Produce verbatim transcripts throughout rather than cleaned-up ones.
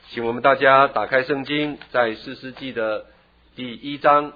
请我们大家打开圣经，在士师记的第一章。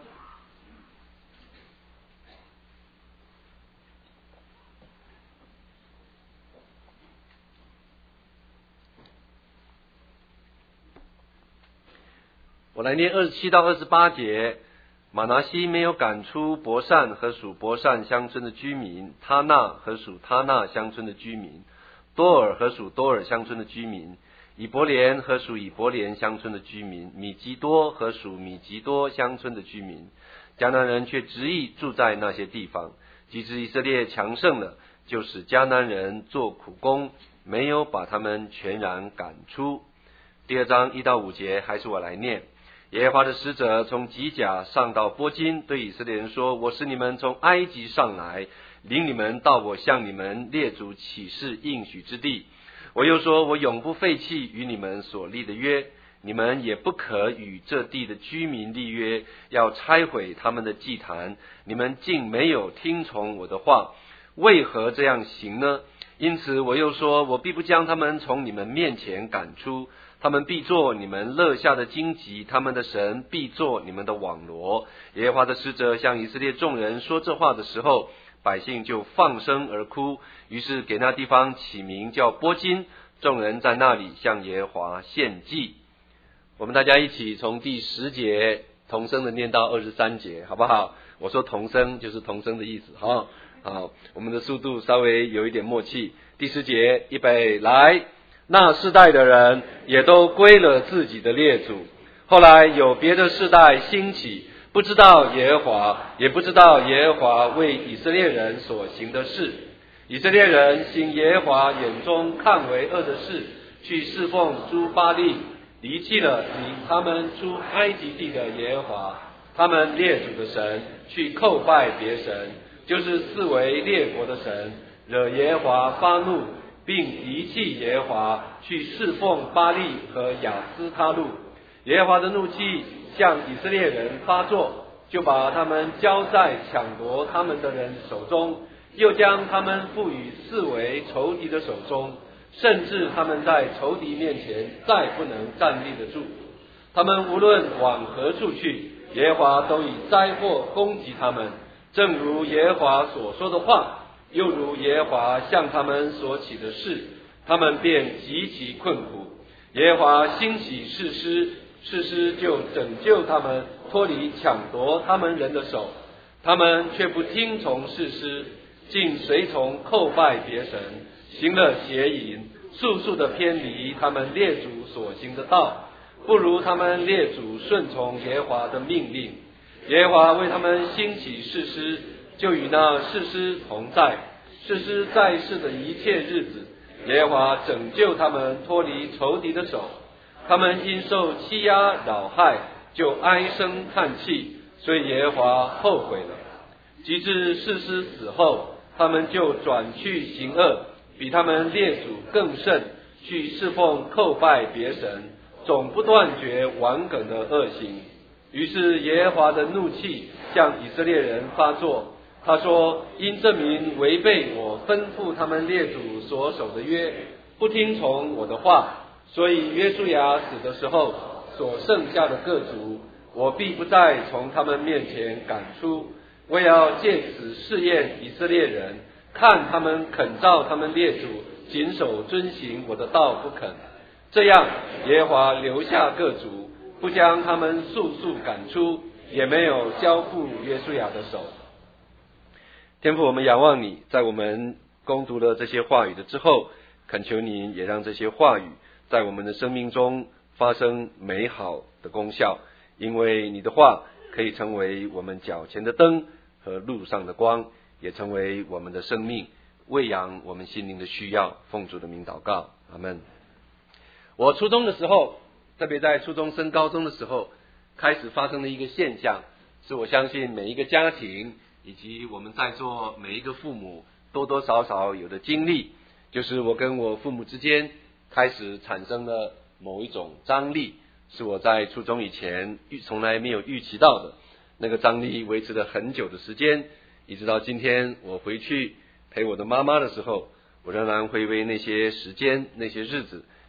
我来念二十七到二十八节。马拿西没有赶出伯善和属伯善乡村的居民，他纳和属他纳乡村的居民，多尔和属多尔乡村的居民，以伯莲和属以伯莲乡村的居民，米吉多和属米吉多乡村的居民。迦南人却执意住在那些地方。及至以色列强盛了，就使迦南人做苦工，没有把他们全然赶出。第二章一到五节还是我来念。耶和华的使者从吉甲上到波金，对以色列人说：我使你们从埃及上来，领你们到我向你们列祖起誓应许之地。我又说，我永不废弃与你们所立的约，你们也不可与这地的居民立约，要拆毁他们的祭坛。你们竟没有听从我的话，为何这样行呢？因此我又说，我必不将他们从你们面前赶出，他们必做你们勒下的荆棘，他们的神必做你们的网罗。耶和华的使者向以色列众人说这话的时候，百姓就放声而哭，于是给那地方起名叫波金。众人在那里向耶和华献祭。我们大家一起从第十节同声的念到二十三节，好不好？我说同声就是同声的意思。好，好，我们的速度稍微有一点默契。第十节，预备，来。那世代的人也都归了自己的列祖，后来有别的世代兴起，不知道耶和华，也不知道耶和华为以色列人所行的事。以色列人行耶和华眼中看为恶的事，去侍奉诸巴力，离弃了领他们出埃及地的耶和华，他们列祖的神，去叩拜别神，就是四围列国的神，惹耶和华发怒，并离弃耶和华，去侍奉巴力和亚斯他路。耶和华的怒气向以色列人发作，就把他们交在抢夺他们的人手中，又将他们付与四围仇敌的手中，甚至他们在仇敌面前再不能站立得住。他们无论往何处去，耶和华都以灾祸攻击他们，正如耶和华所说的话，又如耶和华向他们所起的事，他们便极其困苦。耶和华兴起士师，士师就拯救他们，脱离抢夺他们人的手。他们却不听从士师，竟随从叩拜别神，行了邪淫，速速的偏离他们列祖所行的道，不如他们列祖顺从耶和华的命令。耶和华为他们兴起士师，就与那士师同在。士师在世的一切日子，耶和华拯救他们脱离仇敌的手。他们因受欺压扰害，就唉声叹气，所以耶和华后悔了。及至士师死后，他们就转去行恶，比他们列祖更甚，去侍奉叩拜别神，总不断绝顽梗的恶行。于是耶和华的怒气向以色列人发作。他说，因这民违背我吩咐他们列祖所守的约，不听从我的话，所以约书亚死的时候，所剩下的各族，我必不再从他们面前赶出。我要借此试验以色列人，看他们肯照他们列祖谨守遵行我的道不肯。这样耶和华留下各族，不将他们速速赶出，也没有交付约书亚的手。天父，我们仰望你，在我们攻读了这些话语的之后，恳求你也让这些话语在我们的生命中发生美好的功效，因为你的话可以成为我们脚前的灯和路上的光，也成为我们的生命，喂养我们心灵的需要。奉主的名祷告，阿们。我初中的时候，特别在初中升高中的时候，开始发生的一个现象，是我相信每一个家庭以及我们在座每一个父母多多少少有的经历，就是我跟我父母之间开始产生了某一种张力，是我在初中以前从来没有预期到的。那个张力维持了很久的时间，一直到今天我回去陪我的妈妈的时候，我仍然会为那些时间那些日子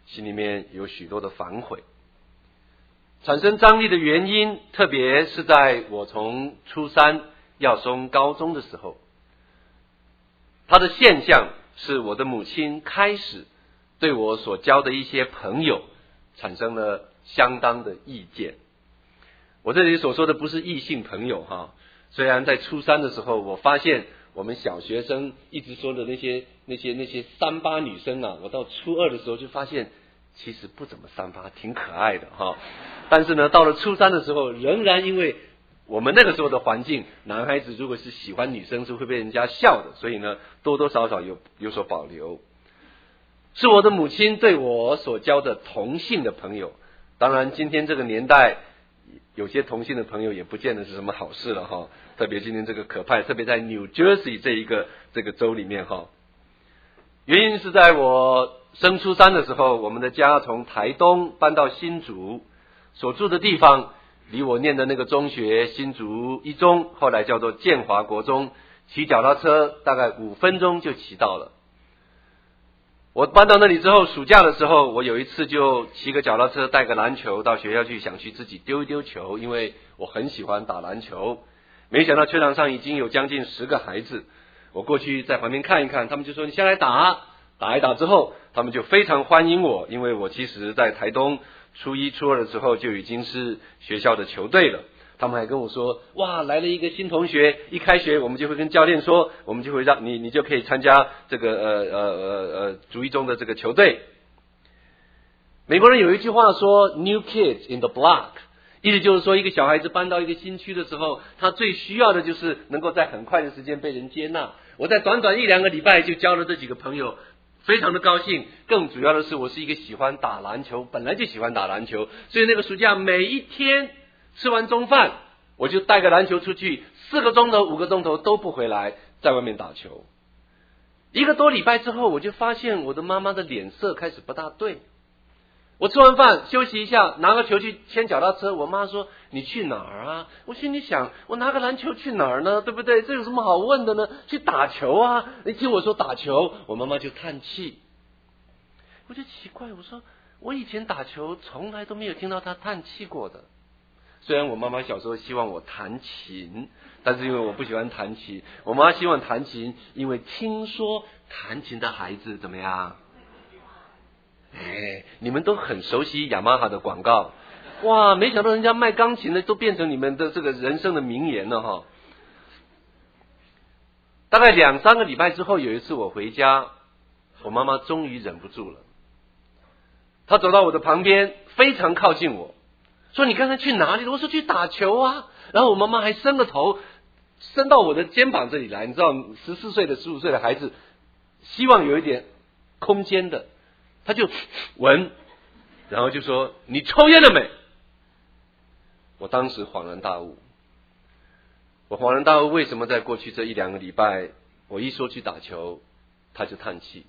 心里面有许多的反悔。产生张力的原因，特别是在我从初三要升高中的时候，它的现象是我的母亲开始对我所交的一些朋友产生了相当的意见。我这里所说的不是异性朋友哈，虽然在初三的时候，我发现我们小学生一直说的那些那些那些三八女生啊，我到初二的时候就发现其实不怎么三八，挺可爱的哈。但是呢，到了初三的时候，仍然因为我们那个时候的环境，男孩子如果是喜欢女生是会被人家笑的，所以呢，多多少少有有所保留。是我的母亲对我所交的同性的朋友，当然今天这个年代，有些同性的朋友也不见得是什么好事了哈。特别今天这个可怕，特别在 New Jersey 这一个这个州里面哈。原因是在我升初三的时候，我们的家从台东搬到新竹，所住的地方离我念的那个中学新竹一中，后来叫做建华国中，骑脚踏车大概五分钟就骑到了。我搬到那里之后，暑假的时候，我有一次就骑个脚踏车带个篮球到学校去，想去自己丢一丢球，因为我很喜欢打篮球。没想到球场上已经有将近十个孩子，我过去在旁边看一看，他们就说你下来打。打一打之后，他们就非常欢迎我，因为我其实在台东初一初二的时候就已经是学校的球队了。他们还跟我说，哇，来了一个新同学，一开学我们就会跟教练说，我们就会让你你就可以参加这个呃呃呃呃竹一中的这个球队。美国人有一句话说 New kids in the block， 意思就是说一个小孩子搬到一个新区的时候，他最需要的就是能够在很快的时间被人接纳。我在短短一两个礼拜就交了这几个朋友，非常的高兴。更主要的是我是一个喜欢打篮球，本来就喜欢打篮球，所以那个暑假每一天吃完中饭，我就带个篮球出去，四个钟头五个钟头都不回来，在外面打球。一个多礼拜之后，我就发现我的妈妈的脸色开始不大对。我吃完饭休息一下，拿个球去牵脚踏车，我妈说你去哪儿啊？我心里想，我拿个篮球去哪儿呢？对不对？这有什么好问的呢？去打球啊！你听我说打球，我妈妈就叹气。我就奇怪，我说我以前打球从来都没有听到她叹气过的。虽然我妈妈小时候希望我弹琴，但是因为我不喜欢弹琴，我妈希望弹琴，因为听说弹琴的孩子怎么样？哎，你们都很熟悉雅马哈的广告，哇！没想到人家卖钢琴的都变成你们的这个人生的名言了哈。大概两三个礼拜之后，有一次我回家，我妈妈终于忍不住了，她走到我的旁边，非常靠近我，说：“你刚才去哪里了？”我说：“去打球啊。”然后我妈妈还伸个头，伸到我的肩膀这里来。你知道，十四岁的、十五岁的孩子，希望有一点空间的。他就闻，然后就说：“你抽烟了没？”我当时恍然大悟。我恍然大悟，为什么在过去这一两个礼拜，我一说去打球，他就叹气。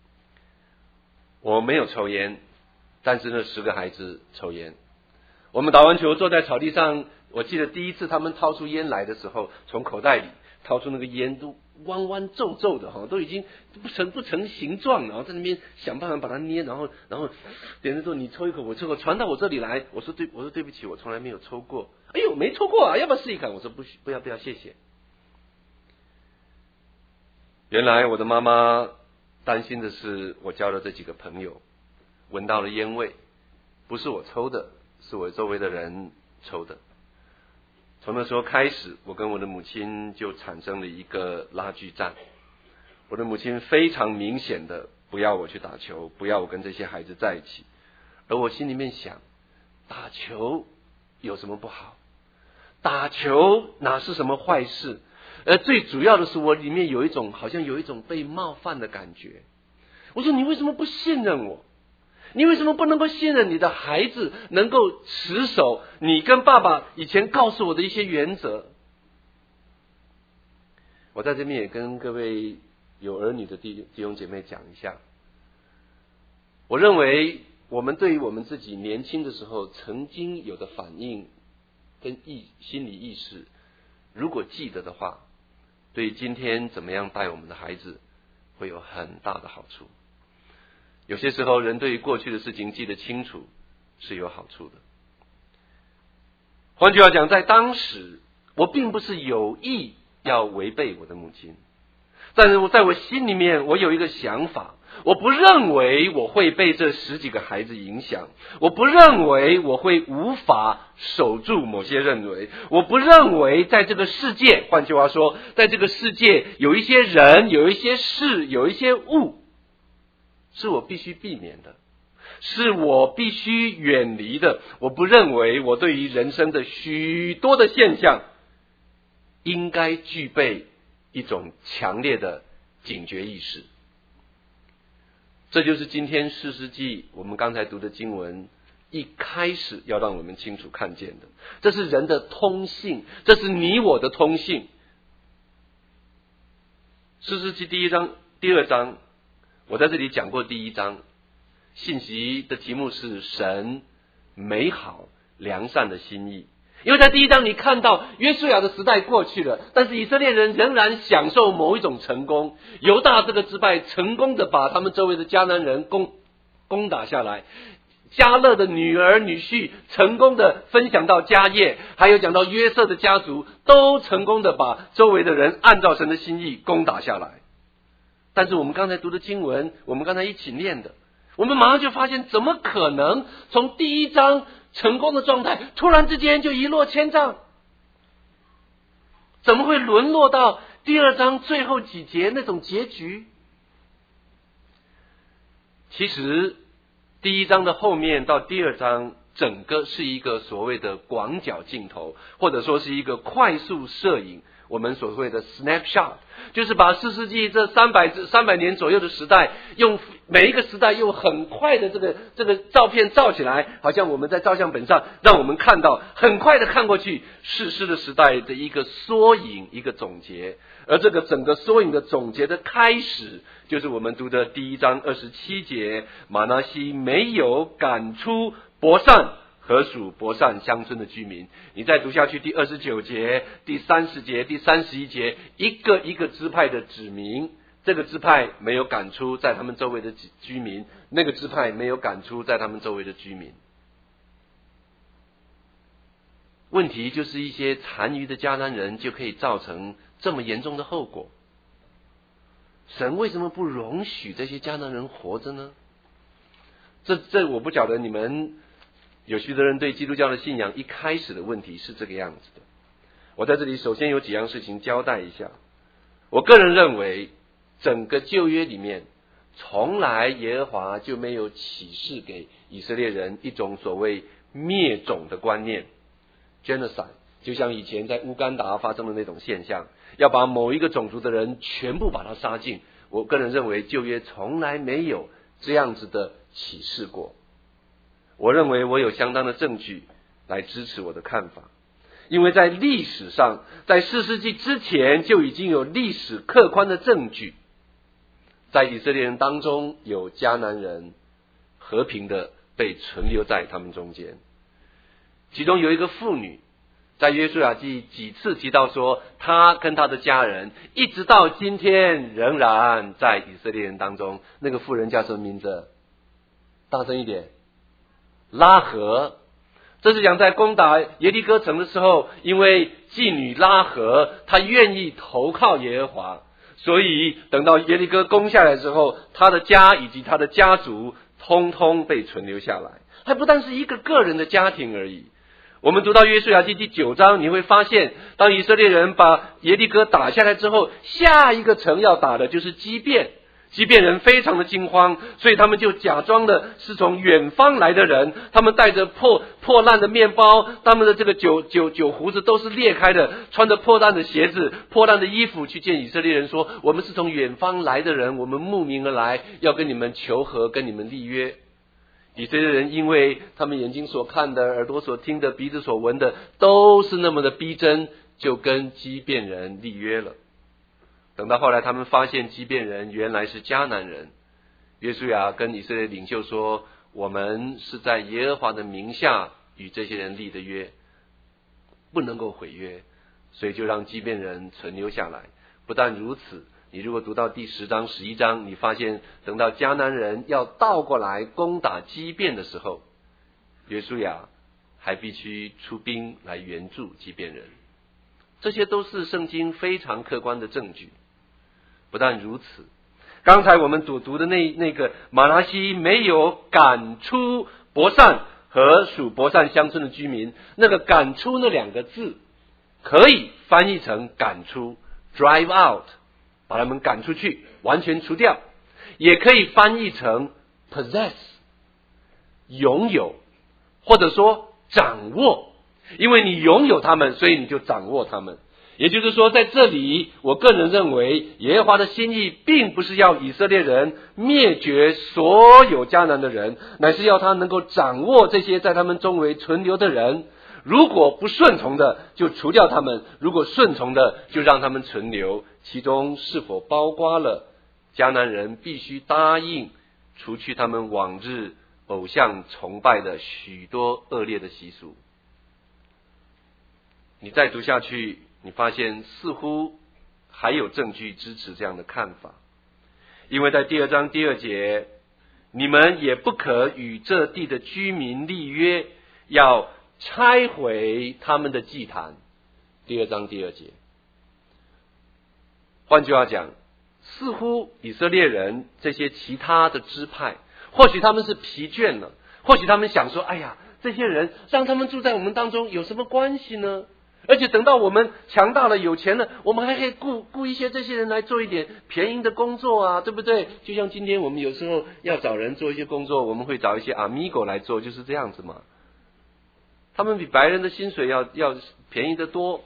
我没有抽烟，但是那十个孩子抽烟。我们打完球坐在草地上，我记得第一次他们掏出烟来的时候，从口袋里掏出那个烟都弯弯皱皱的哈，都已经不成不成形状，然后在那边想办法把它捏，然后然后点着说你抽一口，我抽一口，传到我这里来。我说对，我说对不起，我从来没有抽过。哎呦，没抽过啊，要不要试一看？我说不不要不要，谢谢。原来我的妈妈担心的是我交的这几个朋友闻到了烟味，不是我抽的，是我周围的人抽的。从那时候开始，我跟我的母亲就产生了一个拉锯战。我的母亲非常明显的不要我去打球，不要我跟这些孩子在一起。而我心里面想，打球有什么不好？打球哪是什么坏事？而最主要的是，我里面有一种好像有一种被冒犯的感觉。我说你为什么不信任我？你为什么不能够信任你的孩子能够持守你跟爸爸以前告诉我的一些原则？我在这边也跟各位有儿女的弟弟兄姐妹讲一下，我认为我们对于我们自己年轻的时候曾经有的反应跟意心理意识，如果记得的话，对今天怎么样带我们的孩子会有很大的好处。 有些时候人对于过去的事情记得清楚是有好处的。换句话讲，在当时我并不是有意要违背我的母亲，但是我在我心里面我有一个想法，我不认为我会被这十几个孩子影响，我不认为我会无法守住某些认为，我不认为在这个世界，换句话说，在这个世界有一些人，有一些事，有一些物是我必须避免的，是我必须远离的。我不认为我对于人生的许多的现象应该具备一种强烈的警觉意识。这就是今天士师记我们刚才读的经文一开始要让我们清楚看见的，这是人的通性，这是你我的通性。士师记第一章、第二章，我在这里讲过第一章，信息的题目是神美好良善的心意。因为在第一章你看到约书亚的时代过去了，但是以色列人仍然享受某一种成功，犹大这个支派成功的把他们周围的迦南人攻攻打下来，迦勒的女儿女婿成功的分享到家业，还有讲到约瑟的家族都成功的把周围的人按照神的心意攻打下来。但是我们刚才读的经文，我们刚才一起念的，我们马上就发现怎么可能从第一章成功的状态突然之间就一落千丈？怎么会沦落到第二章最后几节那种结局？其实第一章的后面到第二章整个是一个所谓的广角镜头，或者说是一个快速摄影，我们所谓的 snapshot， 就是把士师记这三百三百年左右的时代，用每一个时代用很快的这个这个照片照起来，好像我们在照相本上让我们看到，很快的看过去士师的时代的一个缩影，一个总结。而这个整个缩影的总结的开始，就是我们读的第一章二十七节，马拿西没有赶出伯善和属伯善乡村的居民。你再读下去，第二十九节、第三十节、第三十一节，一个一个支派的指明，这个支派没有赶出在他们周围的居民，那个支派没有赶出在他们周围的居民。问题就是一些残余的迦南人就可以造成这么严重的后果。神为什么不容许这些迦南人活着呢？这这我不晓得你们有许多人对基督教的信仰一开始的问题是这个样子的。我在这里首先有几样事情交代一下。我个人认为整个旧约里面从来耶和华就没有启示给以色列人一种所谓灭种的观念 genocide， 就像以前在乌干达发生的那种现象，要把某一个种族的人全部把他杀尽。我个人认为旧约从来没有这样子的启示过。我认为我有相当的证据来支持我的看法，因为在历史上，在士师记之前就已经有历史客观的证据，在以色列人当中有迦南人和平的被存留在他们中间。其中有一个妇女，在约书亚记几次提到说，她跟她的家人一直到今天仍然在以色列人当中。那个妇人叫什么名字？大声一点。拉合。这是讲在攻打耶利哥城的时候，因为妓女拉合她愿意投靠耶和华，所以等到耶利哥攻下来之后，她的家以及她的家族通通被存留下来。还不但是一个个人的家庭而已。我们读到约书亚记第九章，你会发现当以色列人把耶利哥打下来之后，下一个城要打的就是基遍。基遍人非常的惊慌，所以他们就假装的是从远方来的人，他们带着破破烂的面包，他们的这个酒酒酒壶子都是裂开的，穿着破烂的鞋子、破烂的衣服去见以色列人，说我们是从远方来的人，我们慕名而来，要跟你们求和，跟你们立约。以色列人因为他们眼睛所看的、耳朵所听的、鼻子所闻的都是那么的逼真，就跟基遍人立约了。等到后来他们发现基遍人原来是迦南人，约书亚跟以色列领袖说，我们是在耶和华的名下与这些人立的约，不能够毁约，所以就让基遍人存留下来。不但如此， 你如果读到第十章、十一章，你发现等到迦南人要倒过来攻打基遍的时候，约书亚还必须出兵来援助基遍人。这些都是圣经非常客观的证据。不但如此，刚才我们所读的那那个马拿西没有赶出伯善和属伯善乡村的居民，那个赶出那两个字可以翻译成赶出 drive out， 把他们赶出去，完全除掉，也可以翻译成 possess， 拥有，或者说掌握，因为你拥有他们，所以你就掌握他们。也就是说，在这里我个人认为，耶和华的心意并不是要以色列人灭绝所有迦南的人，乃是要他能够掌握这些在他们周围存留的人。如果不顺从的，就除掉他们；如果顺从的，就让他们存留。其中是否包括了迦南人必须答应除去他们往日偶像崇拜的许多恶劣的习俗？你再读下去，你发现似乎还有证据支持这样的看法。因为在第二章第二节，你们也不可与这地的居民立约，要拆毁他们的祭坛。第二章第二节。换句话讲，似乎以色列人这些其他的支派，或许他们是疲倦了，或许他们想说，哎呀，这些人让他们住在我们当中有什么关系呢？而且等到我们强大了有钱了，我们还可以雇雇一些这些人来做一点便宜的工作啊，对不对？就像今天我们有时候要找人做一些工作，我们会找一些 amigo 来做，就是这样子嘛。他们比白人的薪水要要便宜得多。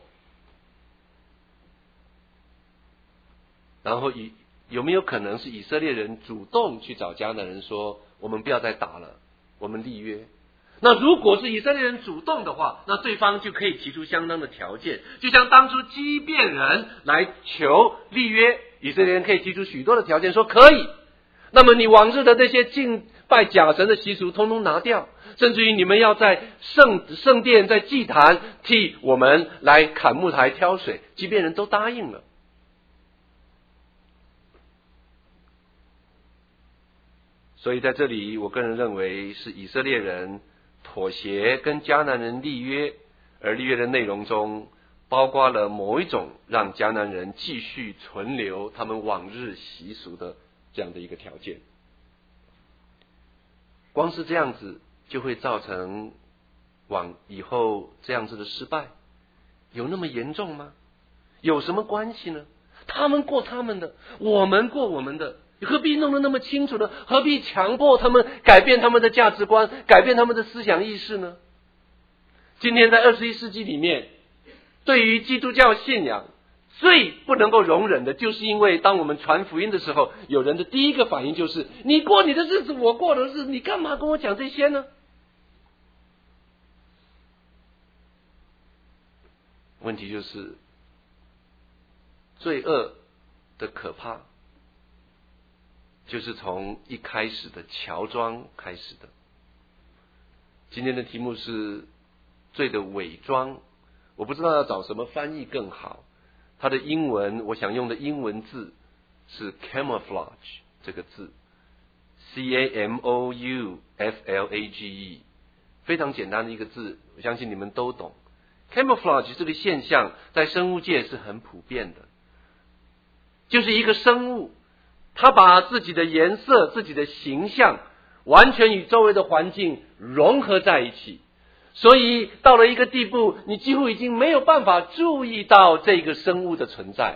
然后以有没有可能是以色列人主动去找迦南人说，我们不要再打了，我们立约？那如果是以色列人主动的话，那对方就可以提出相当的条件，就像当初基遍人来求立约，以色列人可以提出许多的条件，说可以。那么你往日的那些敬拜假神的习俗通通拿掉，甚至于你们要在圣圣殿在祭坛替我们来砍木材挑水，基遍人都答应了。所以在这里我个人认为是以色列人妥协跟迦南人立约，而立约的内容中包括了某一种让迦南人继续存留他们往日习俗的这样的一个条件。光是这样子就会造成往以后这样子的失败，有那么严重吗？有什么关系呢？他们过他们的，我们过我们的，何必弄得那么清楚呢？何必强迫他们改变他们的价值观，改变他们的思想意识呢？今天在二十一世纪里面，对于基督教信仰最不能够容忍的，就是因为当我们传福音的时候，有人的第一个反应就是，你过你的日子，我过我的日子，你干嘛跟我讲这些呢？问题就是罪恶的可怕就是从一开始的乔装开始的。今天的题目是罪的伪装，我不知道要找什么翻译更好。它的英文，我想用的英文字是 camouflage 这个字 C A M O U F L A G E， 非常简单的一个字，我相信你们都懂。camouflage 这个现象在生物界是很普遍的，就是一个生物他把自己的颜色、自己的形象完全与周围的环境融合在一起，所以到了一个地步，你几乎已经没有办法注意到这个生物的存在。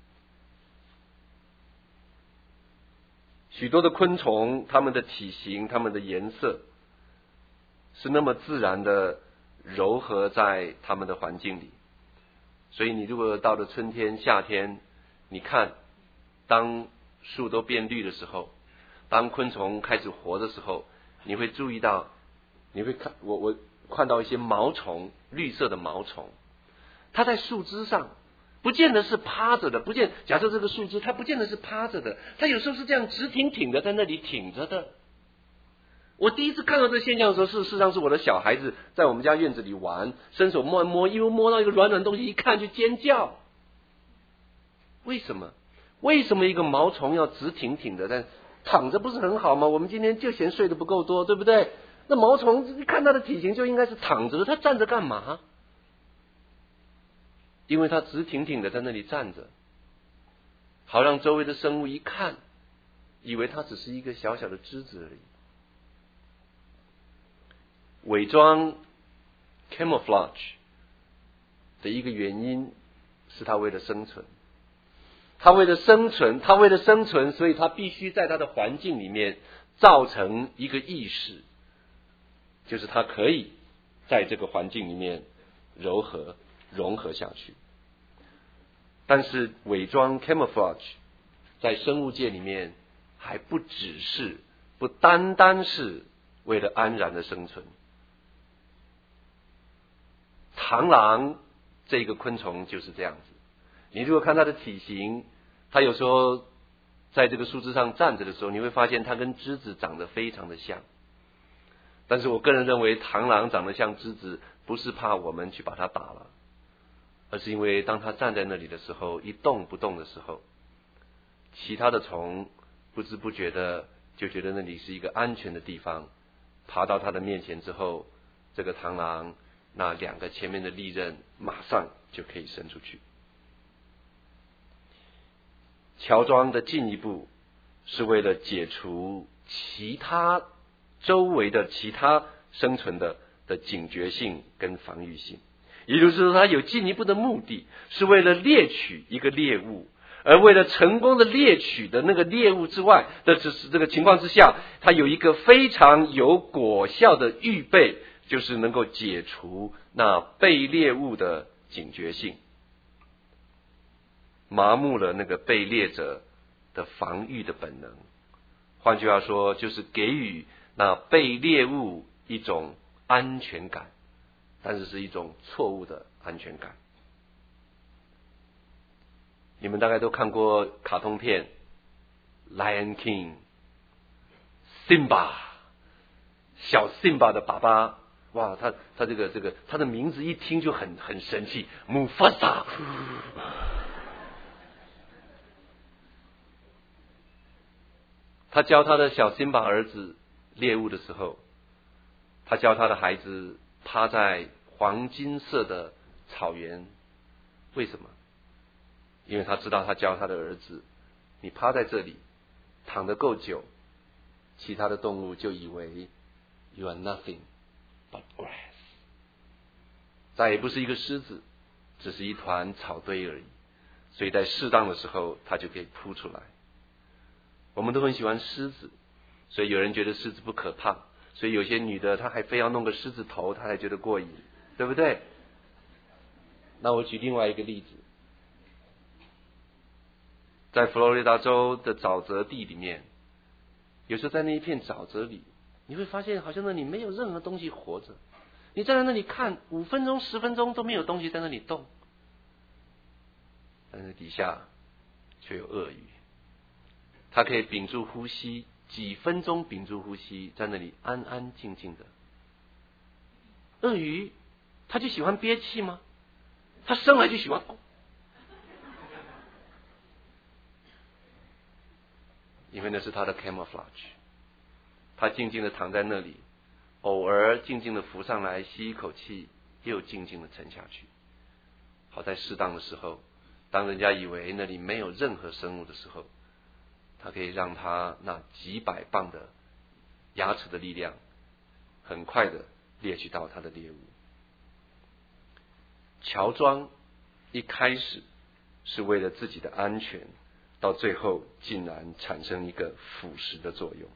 许多的昆虫，它们的体型、它们的颜色是那么自然的糅合在它们的环境里，所以你如果到了春天、夏天，你看当树都变绿的时候，当昆虫开始活的时候，你会注意到，你会看我我看到一些毛虫，绿色的毛虫，它在树枝上，不见得是趴着的，不见假设这个树枝，它不见得是趴着的，它有时候是这样直挺挺的在那里挺着的。我第一次看到这个现象的时候，事实上是我的小孩子在我们家院子里玩，伸手摸一摸，因为摸到一个软软的东西，一看就尖叫。为什么？ 为什么一个毛虫要直挺挺的？但躺着不是很好吗？我们今天就嫌睡得不够多，对不对？那毛虫一看它的体型就应该是躺着的，它站着干嘛？因为它直挺挺的在那里站着，好让周围的生物一看，以为它只是一个小小的枝子而已。伪装 camouflage 的一个原因是它为了生存，它为了生存，它为了生存，所以它必须在它的环境里面造成一个意识，就是它可以在这个环境里面柔和融合下去。但是伪装 camouflage 在生物界里面还不只是，不单单是为了安然的生存。螳螂这个昆虫就是这样子，你如果看它的体型，它有时候在这个树枝上站着的时候，你会发现它跟枝子长得非常的像。但是我个人认为螳螂长得像枝子，不是怕我们去把它打了，而是因为当它站在那里的时候，一动不动的时候，其他的虫不知不觉的就觉得那里是一个安全的地方，爬到它的面前之后，这个螳螂那两个前面的利刃马上就可以伸出去。乔装的进一步是为了解除其他周围的其他生存的的警觉性跟防御性，也就是说它有进一步的目的，是为了猎取一个猎物，而为了成功的猎取的那个猎物之外的这这个情况之下，它有一个非常有果效的预备，就是能够解除那被猎物的警觉性，麻木了那个被猎者的防御的本能。换句话说，就是给予那被猎物一种安全感，但是是一种错误的安全感。你们大概都看过卡通片 Lion King Simba， 小 Simba 的爸爸，哇，他他这个这个他的名字一听就很很神气， Mufasa。 他教他的小 Simba 儿子猎物的时候，他教他的孩子趴在黄金色的草原。为什么？因为他知道他教他的儿子，你趴在这里躺得够久，其他的动物就以为 you are nothing but grass， 再也不是一个狮子，只是一团草堆而已。所以在适当的时候他就可以扑出来。我们都很喜欢狮子，所以有人觉得狮子不可怕，所以有些女的她还非要弄个狮子头，她才觉得过瘾，对不对？那我举另外一个例子，在佛罗里达州的沼泽地里面，有时候在那一片沼泽里，你会发现好像那里没有任何东西活着，你站在那里看五分钟十分钟都没有东西在那里动，但是底下却有鳄鱼，它可以屏住呼吸，几分钟屏住呼吸，在那里安安静静的。鳄鱼它就喜欢憋气吗？它生来就喜欢，因为那是它的 camouflage。 它静静的躺在那里，偶尔静静的浮上来吸一口气，又静静的沉下去。好在适当的时候，当人家以为那里没有任何生物的时候，它可以让它那几百磅的牙齿的力量很快的猎取到它的猎物。乔装一开始是为了自己的安全，到最后竟然产生一个腐蚀的作用。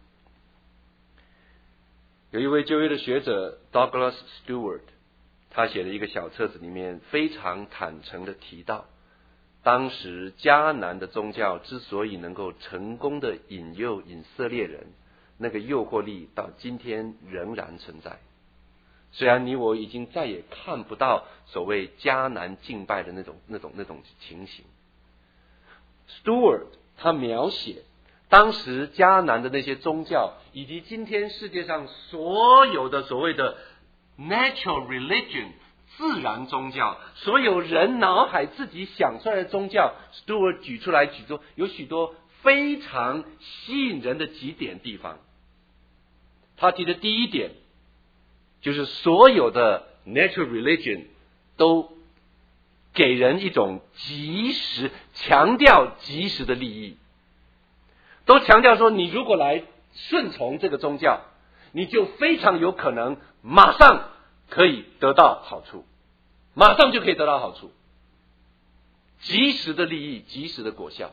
有一位旧约的学者 Douglas Stewart， 他写的一个小册子里面非常坦诚的提到，当时迦南的宗教之所以能够成功的引诱以色列人，那个诱惑力到今天仍然存在。虽然你我已经再也看不到所谓迦南敬拜的那种那种那种情形， Stewart 他描写当时迦南的那些宗教，以及今天世界上所有的所谓的 natural religion 自然宗教，所有人脑海自己想出来的宗教 ，Stewart 举出来举多，有许多非常吸引人的几点地方。他提的第一点，就是所有的 natural religion 都给人一种及时，强调及时的利益，都强调说，你如果来顺从这个宗教，你就非常有可能马上可以得到好处，马上就可以得到好处，及时的利益，及时的果效。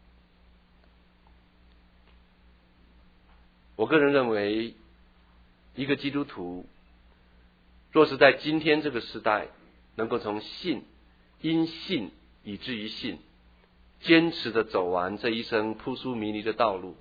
我个人认为，一个基督徒若是在今天这个时代能够从信，因信以至于信，坚持的走完这一生扑朔迷离的道路，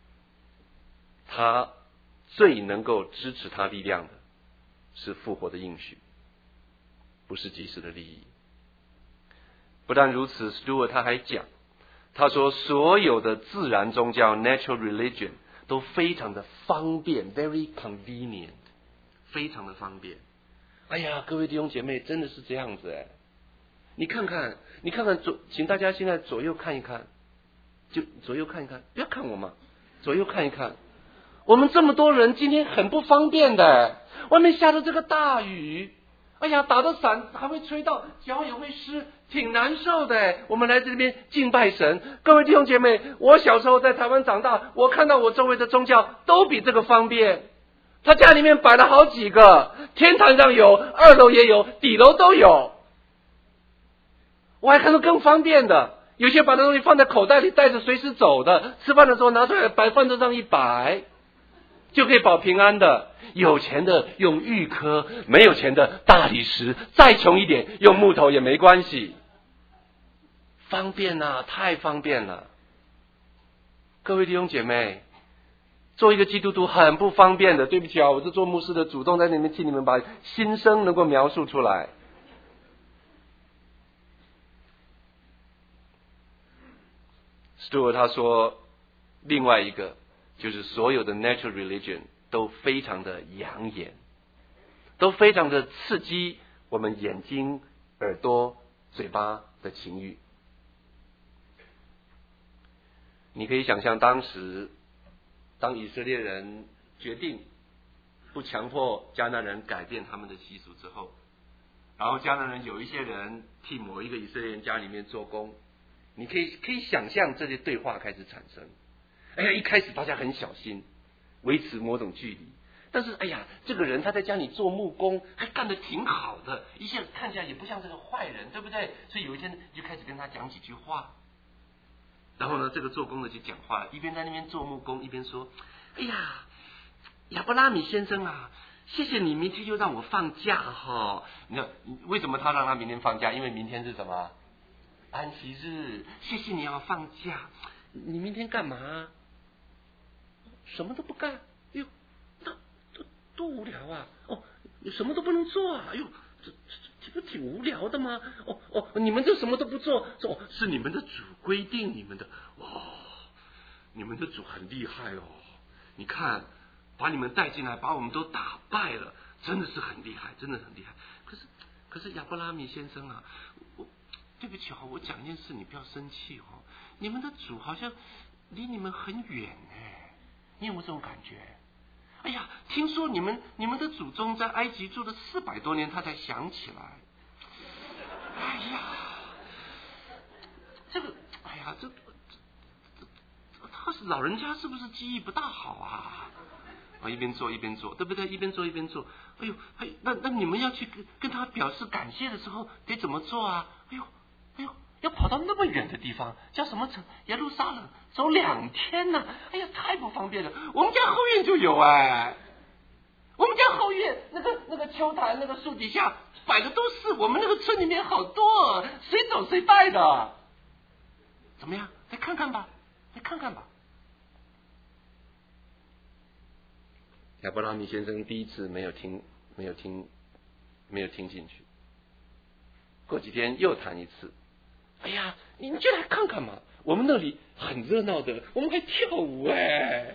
他最能够支持他力量的是复活的应许，不是及时的利益。不但如此， Stewart 他还讲，他说所有的自然宗教 natural religion 都非常的方便 very convenient， 非常的方便。哎呀，各位弟兄姐妹，真的是这样子哎！你看看，你看看左，请大家现在左右看一看，就左右看一看，不要看我嘛，左右看一看。我们这么多人今天很不方便的，外面下着这个大雨，哎呀，打的伞还会吹到，脚也会湿，挺难受的。我们来这边敬拜神，各位弟兄姐妹，我小时候在台湾长大，我看到我周围的宗教都比这个方便。他家里面摆了好几个，天台上有，二楼也有，底楼都有。我还看到更方便的，有些把那东西放在口袋里带着随时走的，吃饭的时候拿出来摆饭桌上一摆，就可以保平安的。有钱的用玉刻，没有钱的大理石，再穷一点用木头也没关系。方便啊，太方便了。各位弟兄姐妹，做一个基督徒很不方便的，对不起啊，我是做牧师的，主动在那边替你们把心声能够描述出来。Stewart 他说，另外一个就是所有的 natural religion 都非常的养眼，都非常的刺激我们眼睛、耳朵、嘴巴的情欲。你可以想象当时，当以色列人决定不强迫迦南人改变他们的习俗之后，然后迦南人有一些人替某一个以色列人家里面做工，你可以可以想象这些对话开始产生。哎呀，一开始大家很小心，维持某种距离，但是哎呀，这个人他在家里做木工，还干得挺好的，一下子看起来也不像这个坏人，对不对？所以有一天就开始跟他讲几句话。然后呢，这个做工的就讲话，一边在那边做木工，一边说：“哎呀，亚伯拉米先生啊，谢谢你明天又让我放假哈、哦。你看为什么他让他明天放假？因为明天是什么？安息日。谢谢你要放假，你明天干嘛？什么都不干。哎呦，那多多无聊啊！哦，你什么都不能做啊！哎呦，这这这不挺无聊的吗？哦哦，你们就什么都不做，哦，是你们的主规定你们的哦，你们的主很厉害哦。你看，把你们带进来，把我们都打败了，真的是很厉害，真的很厉害。可是，可是亚伯拉米先生啊，我对不起哦，我讲一件事，你不要生气哦。你们的主好像离你们很远哎，你有没有这种感觉？哎呀，听说你们你们的祖宗在埃及住了四百多年，他才想起来。哎呀，这个，哎呀，这，这这他是老人家是不是记忆不大好啊？啊，一边做一边做，对不对？一边做一边做。哎呦，哎，那那你们要去跟跟他表示感谢的时候，得怎么做啊？哎呦，哎呦，要跑到那么远的地方，叫什么城？耶路撒冷，走两天呢、啊？哎呀，太不方便了。我们家后院就有哎，我们家后院那个那个秋坛那个树底下摆的都是，我们那个村里面好多，随走随带的。怎么样？来看看吧，来看看吧。亚伯拉米先生第一次没有听，没有听，没有听进去。过几天又谈一次。哎呀，你们就来看看嘛，我们那里很热闹的，我们还跳舞哎。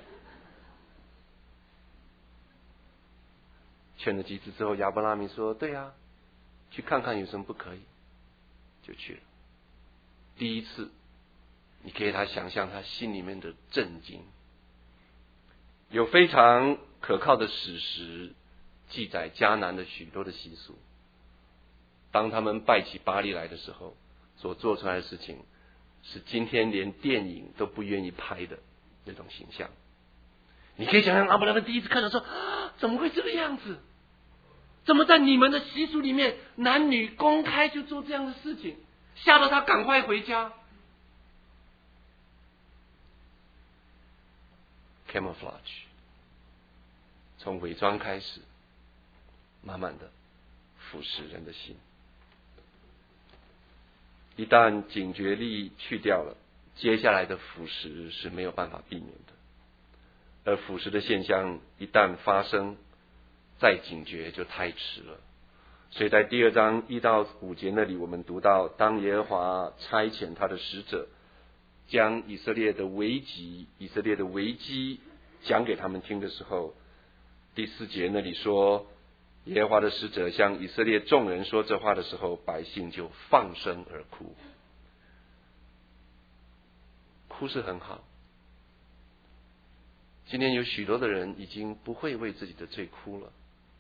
劝了几次之后，亚伯拉米说：“对呀、啊， 去看看有什么不可以，就去了。第一次，你可以他想象他心里面的震惊。有非常可靠的史实记载迦南的许多的习俗，当他们拜起巴力来的时候，所做出来的事情是今天连电影都不愿意拍的那种形象。你可以想象阿伯拉罕第一次看到说，啊，怎么会这个样子？怎么在你们的习俗里面，男女公开就做这样的事情？吓得他赶快回家。camouflage， 从伪装开始，慢慢的腐蚀人的心。一旦警觉力去掉了，接下来的腐蚀是没有办法避免的。而腐蚀的现象一旦发生，再警觉就太迟了。所以在第二章一到五节那里，我们读到，当耶和华差遣他的使者，将以色列的危急、以色列的危机讲给他们听的时候，第四节那里说，耶和华的使者向以色列众人说这话的时候，百姓就放声而哭。哭是很好。今天有许多的人已经不会为自己的罪哭了，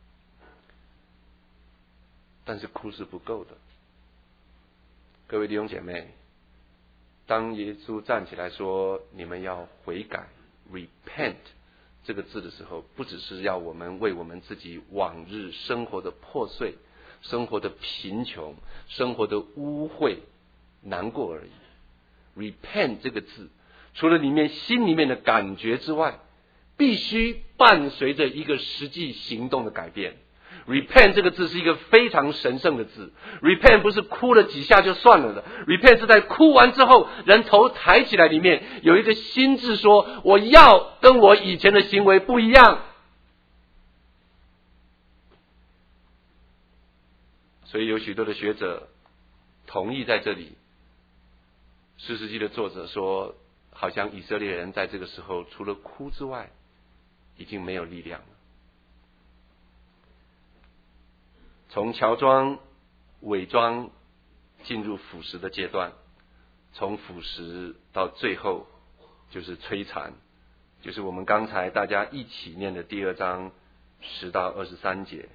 但是哭是不够的。各位弟兄姐妹，当耶稣站起来说你们要悔改 repent 这个字的时候，不只是要我们为我们自己往日生活的破碎、生活的贫穷、生活的污秽难过而已。repent 这个字除了里面心里面的感觉之外，必须伴随着一个实际行动的改变。repent 这个字是一个非常神圣的字。repent 不是哭了几下就算了的， repent 是在哭完之后，人头抬起来，里面有一个心智说，我要跟我以前的行为不一样。所以有许多的学者同意在这里，士师记的作者说，好像以色列人在这个时候除了哭之外已经没有力量了。从乔装伪装进入腐蚀的阶段，从腐蚀到最后就是摧残，就是我们刚才大家一起念的第二章十到二十三节。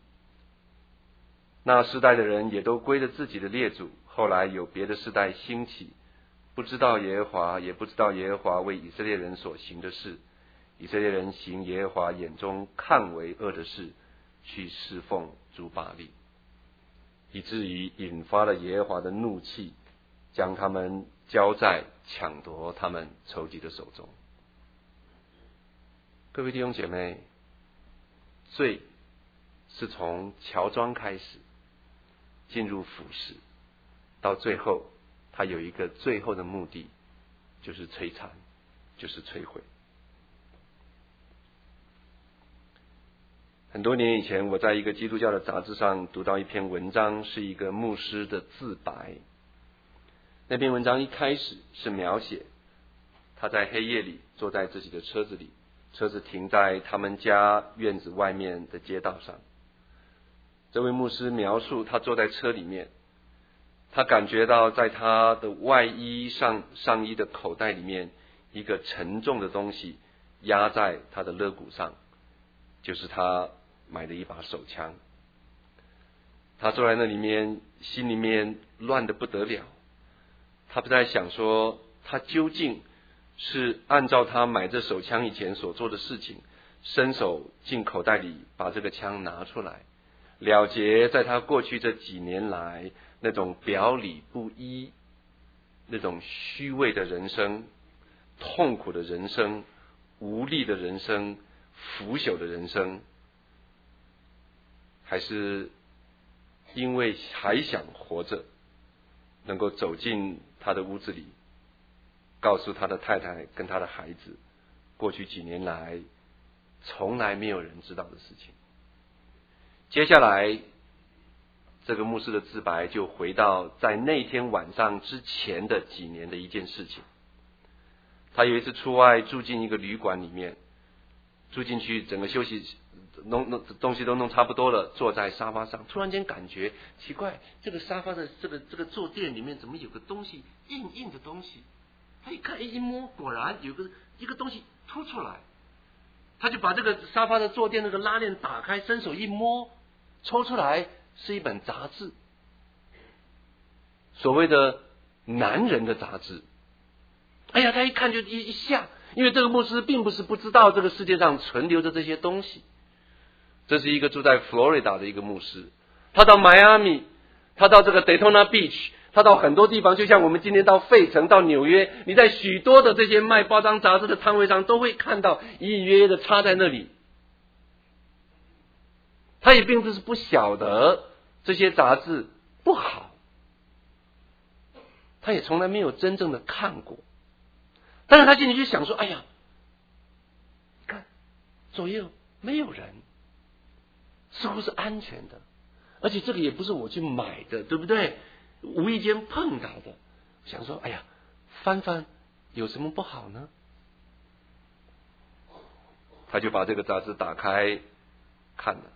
那世代的人也都归了自己的列祖，后来有别的世代兴起，不知道耶和华，也不知道耶和华为以色列人所行的事。以色列人行耶和华眼中看为恶的事，去侍奉诸巴力，以至于引发了耶和华的怒气，将他们交在抢夺他们仇敌的手中。各位弟兄姐妹，罪是从乔装开始，进入腐蚀，到最后它有一个最后的目的，就是摧残，就是摧毁。很多年以前，我在一个基督教的杂志上读到一篇文章，是一个牧师的自白。那篇文章一开始是描写他在黑夜里坐在自己的车子里，车子停在他们家院子外面的街道上。这位牧师描述他坐在车里面，他感觉到在他的外衣上上衣的口袋里面，一个沉重的东西压在他的肋骨上，就是他买的一把手枪。他坐在那里面，心里面乱得不得了。他不在想说，他究竟是按照他买这手枪以前所做的事情，伸手进口袋里把这个枪拿出来，了结在他过去这几年来那种表里不一、那种虚伪的人生、痛苦的人生、无力的人生、腐朽的人生，还是因为还想活着，能够走进他的屋子里，告诉他的太太跟他的孩子，过去几年来从来没有人知道的事情。接下来这个牧师的自白就回到在那天晚上之前的几年的一件事情。他有一次出外住进一个旅馆里面，住进去整个休息弄弄东西都弄差不多了，坐在沙发上，突然间感觉奇怪，这个沙发的这个这个坐垫里面怎么有个东西硬硬的东西？他一看一摸，果然有个一个东西凸出来。他就把这个沙发的坐垫那个拉链打开，伸手一摸，抽出来是一本杂志，所谓的男人的杂志。哎呀，他一看就一一吓，因为这个牧师并不是不知道这个世界上存留着这些东西。这是一个住在佛罗里达的一个牧师，他到迈阿密，他到这个 Daytona Beach， 他到很多地方，就像我们今天到费城、到纽约，你在许多的这些卖报章杂志的摊位上都会看到隐隐约约的插在那里。他也并不是不晓得这些杂志不好，他也从来没有真正的看过，但是他心里就想说，哎呀，看左右没有人，似乎是安全的，而且这个也不是我去买的，对不对？无意间碰到的，想说，哎呀，翻翻有什么不好呢？他就把这个杂志打开看了，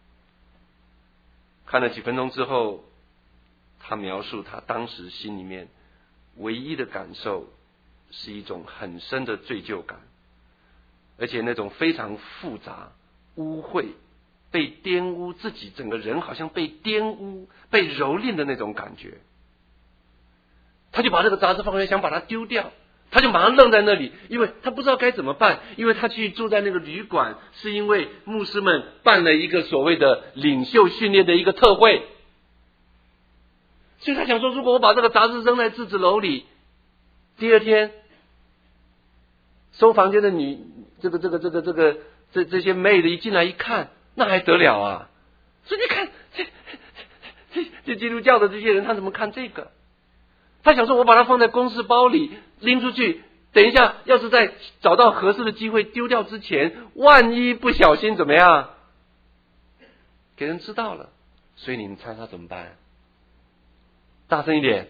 看了几分钟之后，他描述他当时心里面唯一的感受是一种很深的罪疚感，而且那种非常复杂、污秽、被玷污，自己整个人好像被玷污、被蹂躏的那种感觉。他就把这个杂志放回来，想把它丢掉，他就马上愣在那里，因为他不知道该怎么办。因为他去住在那个旅馆，是因为牧师们办了一个所谓的领袖训练的一个特会，所以他想说，如果我把这个杂志扔在字字楼里，第二天收房间的女这个这个这个这个这这些妹子一进来一看，那还得了啊！所以你看，这这这基督教的这些人，他怎么看这个？他想说，我把它放在公事包里拎出去，等一下要是在找到合适的机会丢掉之前，万一不小心怎么样，给人知道了。所以你们猜他怎么办？大声一点！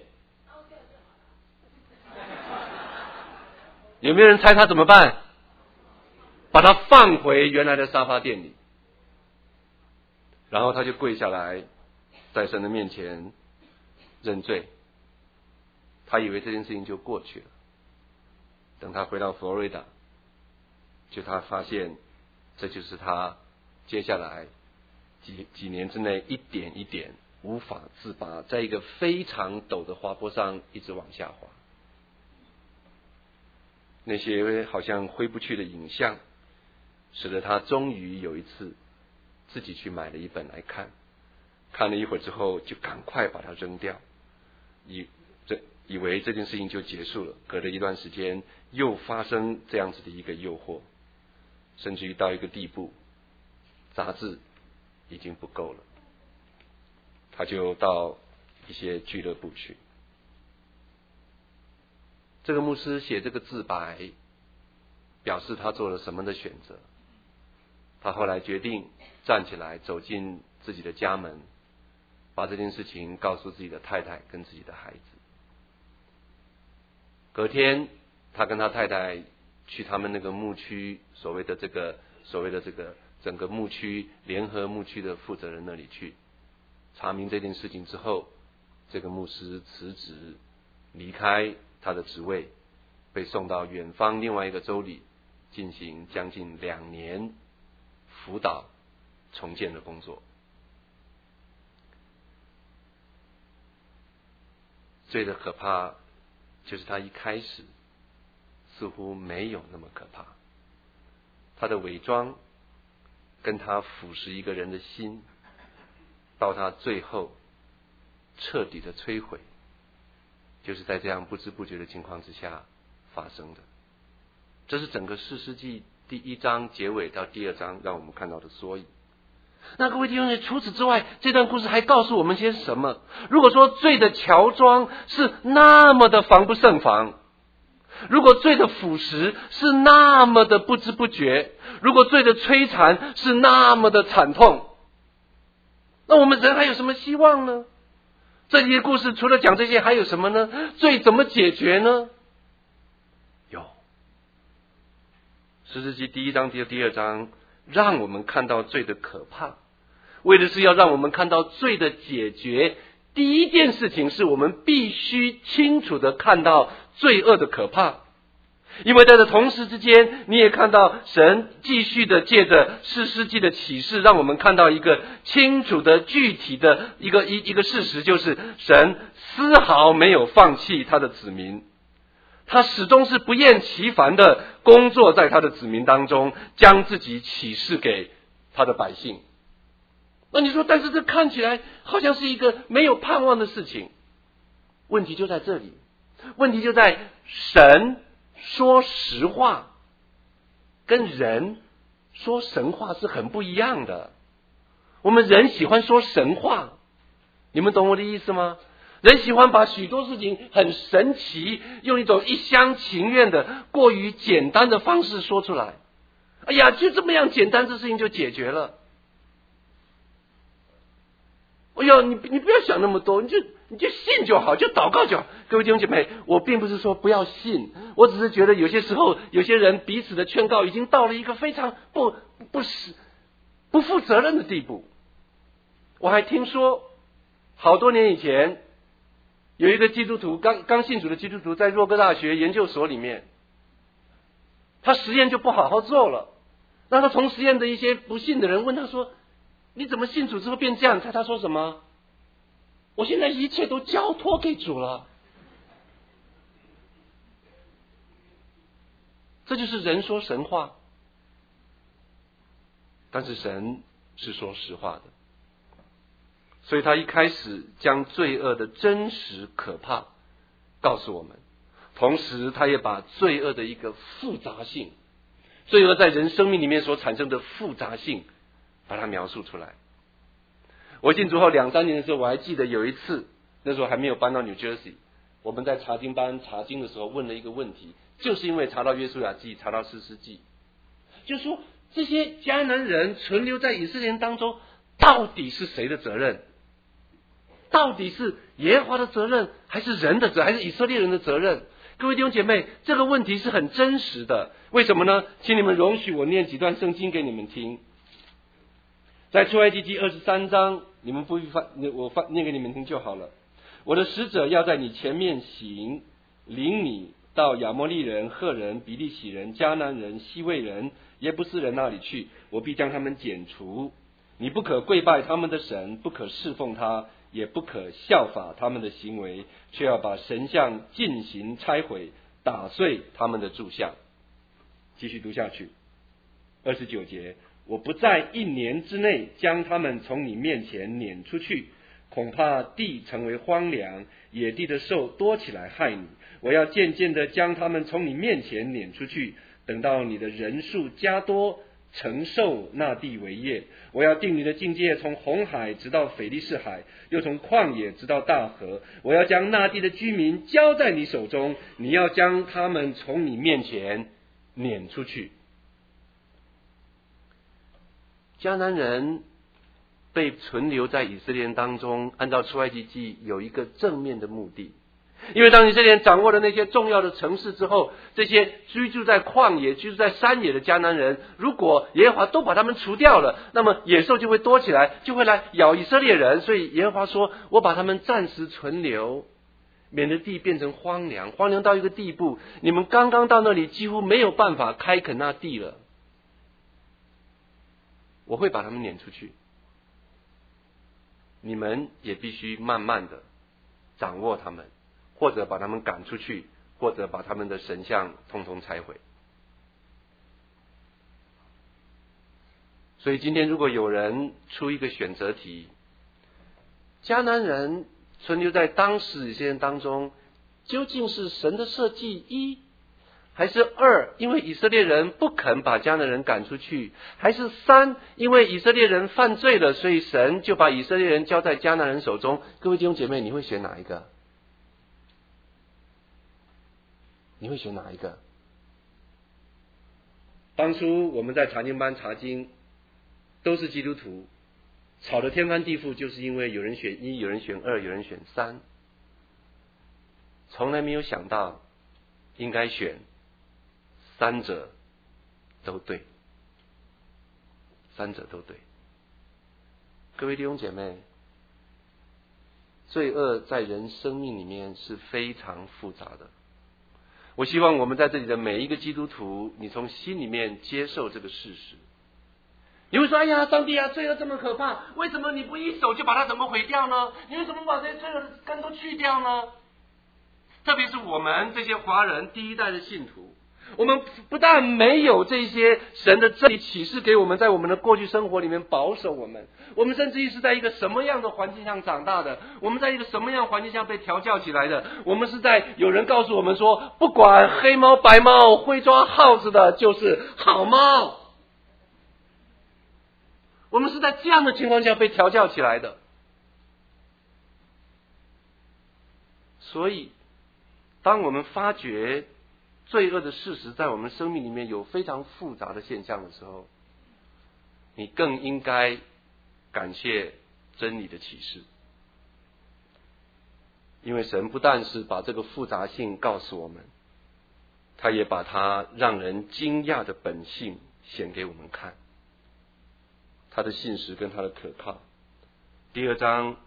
有没有人猜他怎么办？把它放回原来的沙发店里，然后他就跪下来，在神的面前认罪。他以为这件事情就过去了。等他回到佛罗里达，就他发现，这就是他接下来几几年之内一点一点无法自拔，在一个非常陡的滑坡上一直往下滑。那些好像挥不去的影像，使得他终于有一次自己去买了一本来看，看了一会儿之后就赶快把它扔掉，以这以为这件事情就结束了。隔了一段时间又发生这样子的一个诱惑，甚至于到一个地步，杂志已经不够了，他就到一些俱乐部去。这个牧师写这个自白，表示他做了什么的选择。他后来决定站起来走进自己的家门，把这件事情告诉自己的太太跟自己的孩子。隔天他跟他太太去他们那个牧区所谓的这个所谓的这个整个牧区联合牧区的负责人那里去查明这件事情之后，这个牧师辞职离开他的职位，被送到远方另外一个州里进行将近两年辅导重建的工作。最的可怕就是他一开始似乎没有那么可怕，他的伪装跟他腐蚀一个人的心，到他最后彻底的摧毁，就是在这样不知不觉的情况之下发生的。这是整个士师记第一章结尾到第二章让我们看到的缩影。那各位弟兄姐妹，除此之外，这段故事还告诉我们些什么？如果说罪的乔装是那么的防不胜防，如果罪的腐蚀是那么的不知不觉，如果罪的摧残是那么的惨痛，那我们人还有什么希望呢？这些故事除了讲这些还有什么呢？罪怎么解决呢？有士师记第一章第第二章让我们看到罪的可怕，为的是要让我们看到罪的解决。第一件事情是我们必须清楚的看到罪恶的可怕，因为在这同时之间，你也看到神继续的借着士师记的启示，让我们看到一个清楚的具体的一个一一个事实，就是神丝毫没有放弃他的子民，他始终是不厌其烦的工作在他的子民当中，将自己启示给他的百姓。那你说，但是这看起来好像是一个没有盼望的事情。问题就在这里，问题就在神说实话跟人说神话是很不一样的。我们人喜欢说神话，你们懂我的意思吗？人喜欢把许多事情很神奇，用一种一厢情愿的过于简单的方式说出来。哎呀，就这么样简单，这事情就解决了。哎呦，你你不要想那么多，你就你就信就好，就祷告就好。各位弟兄姐妹，我并不是说不要信，我只是觉得有些时候有些人彼此的劝告已经到了一个非常不不是不负责任的地步。我还听说好多年以前有一个基督徒，刚刚信主的基督徒，在若哥大学研究所里面，他实验就不好好做了。那他从实验的一些不信的人问他说，你怎么信主之后变这样？猜他说什么？我现在一切都交托给主了。这就是人说神话，但是神是说实话的。所以他一开始将罪恶的真实可怕告诉我们，同时他也把罪恶的一个复杂性，罪恶在人生命里面所产生的复杂性把它描述出来。我信主后两三年的时候，我还记得有一次，那时候还没有搬到 New Jersey， 我们在查经班查经的时候问了一个问题，就是因为查到约书亚记，查到士师记，就是说这些迦南人存留在以色列人当中，到底是谁的责任？到底是耶和华的责任，还是人的责任，还是以色列人的责任？各位弟兄姐妹，这个问题是很真实的。为什么呢？请你们容许我念几段圣经给你们听。在出埃及记二十三章，你们不必翻，我翻念给你们听就好了。我的使者要在你前面行，领你到亚摩利人、赫人、比利洗人、迦南人、西魏人、耶布斯人那里去，我必将他们剪除。你不可跪拜他们的神，不可侍奉他，也不可效法他们的行为，却要把神像进行拆毁，打碎他们的柱像。继续读下去，二十九节，我不在一年之内将他们从你面前撵出去，恐怕地成为荒凉，野地的兽多起来害你。我要渐渐的将他们从你面前撵出去，等到你的人数加多，承受那地为业。我要定你的境界从红海直到腓利士海，又从旷野直到大河。我要将那地的居民交在你手中，你要将他们从你面前撵出去。迦南人被存留在以色列人当中，按照出埃及记有一个正面的目的。因为当以色列人掌握了那些重要的城市之后，这些居住在旷野、居住在山野的迦南人，如果耶和华都把他们除掉了，那么野兽就会多起来，就会来咬以色列人。所以耶和华说，我把他们暂时存留，免得地变成荒凉，荒凉到一个地步，你们刚刚到那里几乎没有办法开垦那地了，我会把他们撵出去，你们也必须慢慢的掌握他们，或者把他们赶出去，或者把他们的神像通通拆毁。所以今天如果有人出一个选择题，迦南人存留在当时一些人当中，究竟是神的设计一，还是二，因为以色列人不肯把迦南人赶出去，还是三，因为以色列人犯罪了，所以神就把以色列人交在迦南人手中？各位弟兄姐妹，你会选哪一个？你会选哪一个？当初我们在查经班查经，都是基督徒，吵得天翻地覆，就是因为有人选一，有人选二，有人选三，从来没有想到应该选三者都对。 三者都对。各位弟兄姐妹，罪恶在人生命里面是非常复杂的。我希望我们在这里的每一个基督徒，你从心里面接受这个事实。你会说，哎呀，上帝啊，罪恶这么可怕，为什么你不一手就把它怎么毁掉呢？你为什么把这些罪恶的根都去掉呢？特别是我们这些华人第一代的信徒，我们不但没有这些神的真理启示给我们，在我们的过去生活里面保守我们，我们甚至于是在一个什么样的环境下长大的，我们在一个什么样的环境下被调教起来的，我们是在有人告诉我们说，不管黑猫白猫会抓耗子的就是好猫，我们是在这样的情况下被调教起来的。所以当我们发觉罪恶的事实在我们生命里面有非常复杂的现象的时候，你更应该感谢真理的启示。因为神不但是把这个复杂性告诉我们，他也把他让人惊讶的本性显给我们看，他的信实跟他的可靠。第二章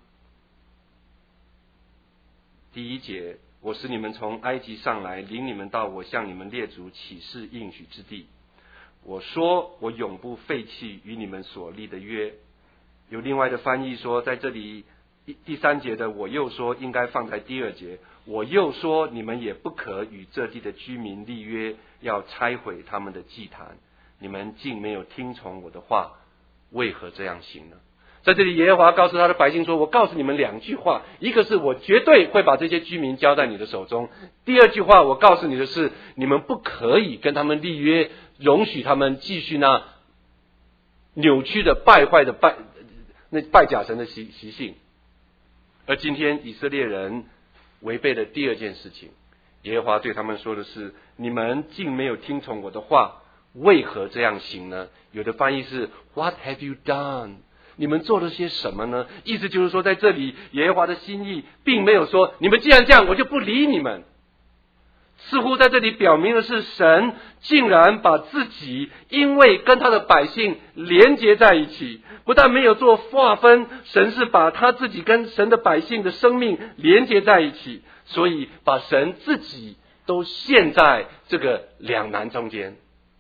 第一节，我使你们从埃及上来，领你们到我向你们列祖起誓应许之地。我说，我永不废弃与你们所立的约。有另外的翻译说，在这里第三节的我又说应该放在第二节。我又说，你们也不可与这地的居民立约，要拆毁他们的祭坛。你们竟没有听从我的话，为何这样行呢？在这里耶和华告诉他的百姓说，我告诉你们两句话，一个是我绝对会把这些居民交在你的手中，第二句话我告诉你的是，你们不可以跟他们立约，容许他们继续那扭曲的败坏的拜那拜假神的习习性。而今天以色列人违背了第二件事情，耶和华对他们说的是，你们竟没有听从我的话，为何这样行呢？有的翻译是 What have you done？ 你们做了些什么呢？意思就是说，在这里耶和华的心意并没有说，你们既然这样，我就不理你们。似乎在这里表明的是，神竟然把自己因为跟他的百姓连结在一起，不但没有做划分，神是把他自己跟神的百姓的生命连结在一起，所以把神自己都陷在这个两难中间。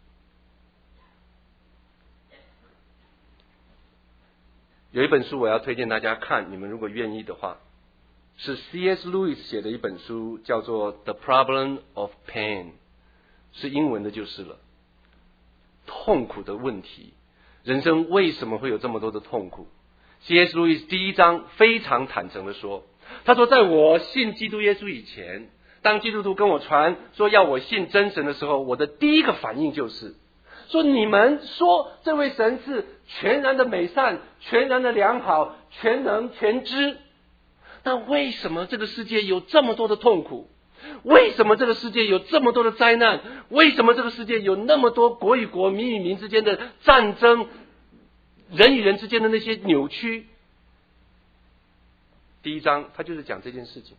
有一本书我要推荐大家看，你们如果愿意的话，是 C S Lewis 写的一本书，叫做 The Problem of Pain， 是英文的就是了，痛苦的问题。人生为什么会有这么多的痛苦？ C S Lewis 第一章非常坦诚的说，他说，在我信基督耶稣以前，当基督徒跟我传说要我信真神的时候，我的第一个反应就是说，你们说这位神是全然的美善，全然的良好，全能全知，那为什么这个世界有这么多的痛苦？为什么这个世界有这么多的灾难？为什么这个世界有那么多国与国、民与民之间的战争，人与人之间的那些扭曲？第一章他就是讲这件事情，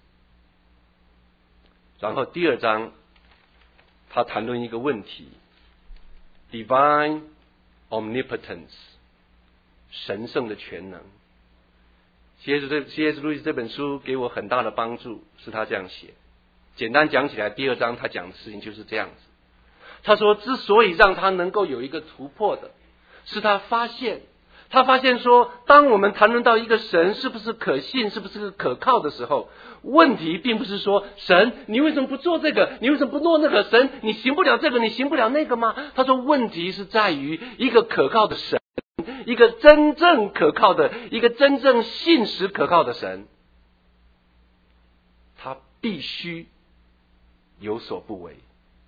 然后第二章他谈论一个问题， Divine Omnipotence， 神圣的全能。C S Lewis 这本书给我很大的帮助，是他这样写。简单讲起来，第二章他讲的事情就是这样子。他说，之所以让他能够有一个突破的，是他发现，他发现说，当我们谈论到一个神是不是可信，是不是可靠的时候，问题并不是说，神你为什么不做这个，你为什么不做那个，神你行不了这个，你行不了那个吗？他说，问题是在于一个可靠的神，一个真正可靠的，一个真正信实可靠的神，他必须有所不为，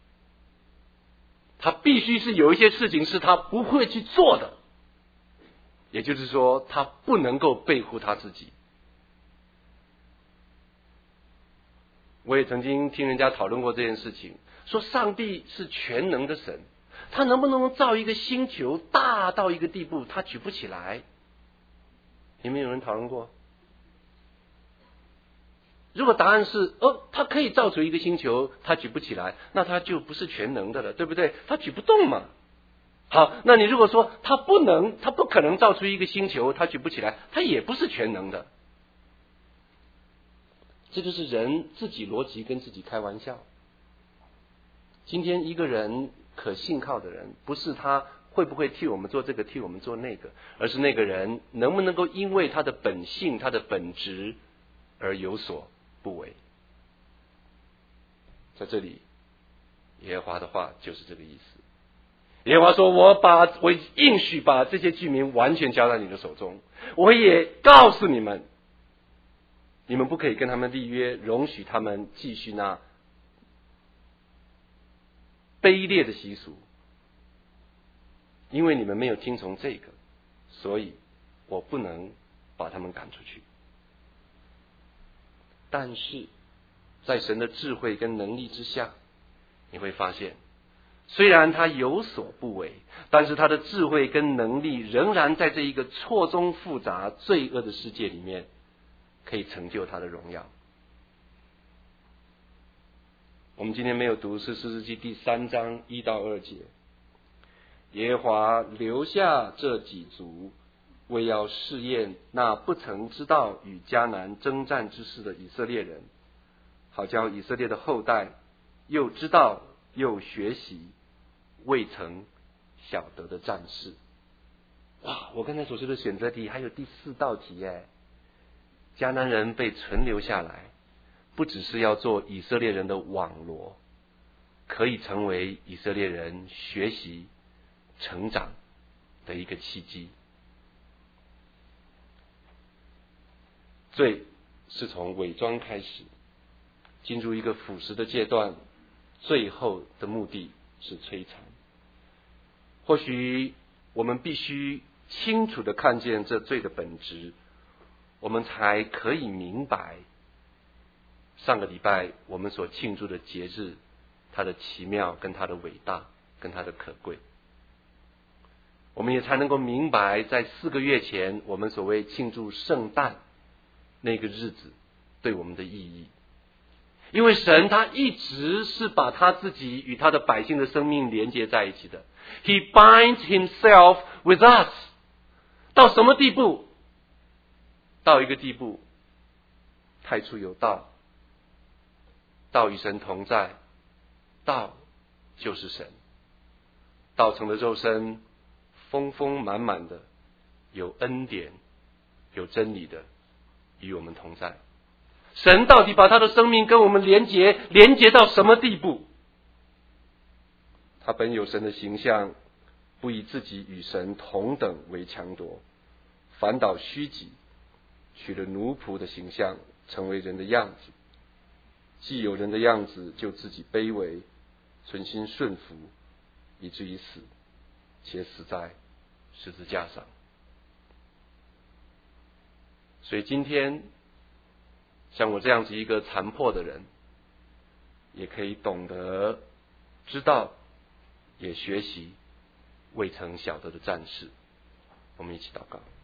他必须是有一些事情是他不会去做的，也就是说，他不能够背负他自己。我也曾经听人家讨论过这件事情，说上帝是全能的神，他能不能造一个星球大到一个地步他举不起来？你们有人讨论过？如果答案是哦，他可以造出一个星球他举不起来，那他就不是全能的了，对不对？他举不动嘛。 好，那你如果说他不能，他不可能造出一个星球，他举不起来，他也不是全能的。这就是人自己逻辑跟自己开玩笑。今天一个人可信靠的人，不是他会不会替我们做这个，替我们做那个，而是那个人能不能够因为他的本性、他的本质而有所不为。在这里，耶和华的话就是这个意思。耶和华说，我把我应许把这些居民完全交在你的手中，我也告诉你们，你们不可以跟他们立约，容许他们继续那卑劣的习俗，因为你们没有听从这个，所以我不能把他们赶出去。但是在神的智慧跟能力之下，你会发现，虽然他有所不为，但是他的智慧跟能力仍然在这一个错综复杂罪恶的世界里面，可以成就他的荣耀。我们今天没有读士师记第三章一到二节，耶和华留下这几族，为要试验那不曾知道与迦南征战之事的以色列人，好叫以色列的后代又知道又学习未曾晓得的战事。哇！我刚才所说的选择题还有第四道题耶，迦南人被存留下来，不只是要做以色列人的网罗，可以成为以色列人学习成长的一个契机。罪是从伪装开始，进入一个腐蚀的阶段，最后的目的是摧残。或许我们必须清楚地看见这罪的本质，我们才可以明白上个礼拜我们所庆祝的节日，它的奇妙跟它的伟大跟它的可贵。我们也才能够明白，在四个月前我们所谓庆祝圣诞那个日子对我们的意义。因为神他一直是把他自己与他的百姓的生命连接在一起的。He binds himself with us. 到什么地步？到一个地步，太初有道，道与神同在，道就是神，道成了肉身，丰丰满满的，有恩典有真理的与我们同在。神到底把他的生命跟我们连结连结到什么地步？他本有神的形象，不以自己与神同等为强夺，反倒虚己，取了奴仆的形象，成为人的样子。既有人的样子，就自己卑微，存心顺服，以至于死，且死在十字架上。所以今天像我这样子一个残破的人，也可以懂得知道，也学习未曾晓得的战事。我们一起祷告。